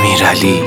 امیرعلی.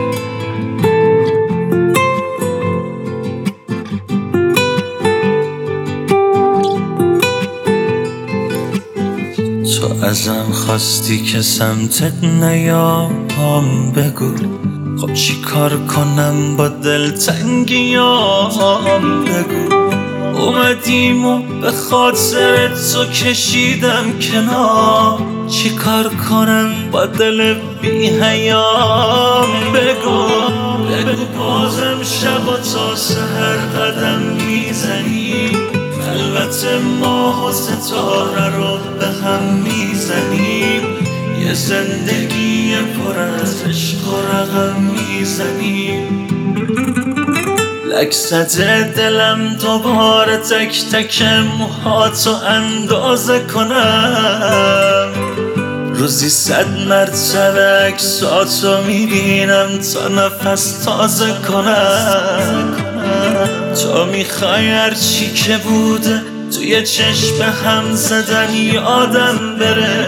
تو ازم خواستی که سمتت نیام، بگو خب چی کار کنم با دلتنگیام، بگو اومدیم و به خاطر تو کشیدم کنار، چی کار کنم با دل بی حیام، بگو بازم شب و تا سحر قدم میزنی، البته ماه و ستاره رو به هم میزنیم، یه زندگی پر از عشق و رقم میزنیم. لک زده دلم دوباره تک تک موهاتو اندازه کنم، روزی 100 مرتبه عکساتو میبینم تا نفس تازه کنم. تو میخوای هرچی که بوده توی چشم هم زدن یادم بره،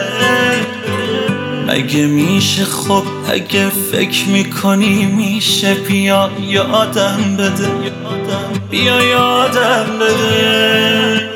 مگه میشه؟ خب اگه فکر میکنی میشه، بیا یادم بده، بیا یادم بده.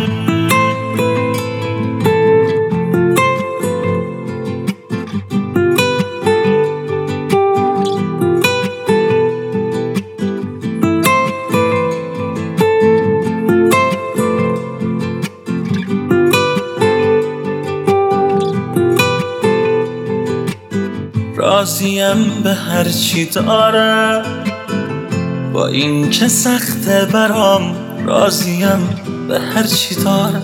راضیم به هر چی دارم، با این که سخته برام، راضیم به هر چی دارم،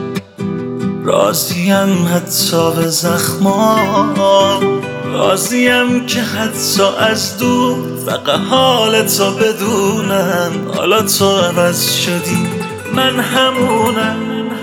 راضیم حتی به زخمام، راضیم که حتی از دور فقط حال تو بدونم، حالا تو عوض شدی من همونم.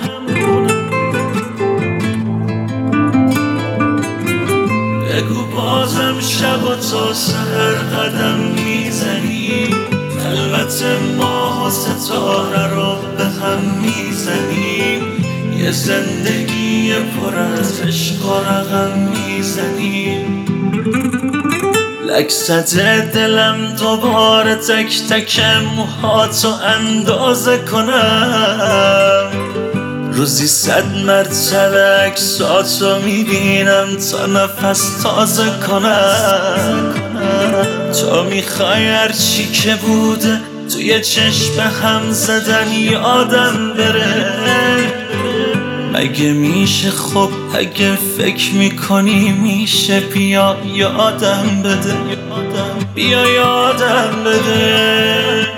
بگو بازم شب و تا سحر قدم میزنی، البته ماه و ستاره رو به هم میزنیم، یه زندگی پر از عشق و رقم میزنیم. لک زده دلم دوباره تک تک موهاتو اندازه کنم، روزی 100 مرتبه عکساتو میبینم تا نفس تازه کنم. تو میخوای هرچی که بوده توی چشم هم زدن یادم بره، مگه میشه؟ خب اگه فکر میکنی میشه، بیا یادم بده، بیا یادم بده.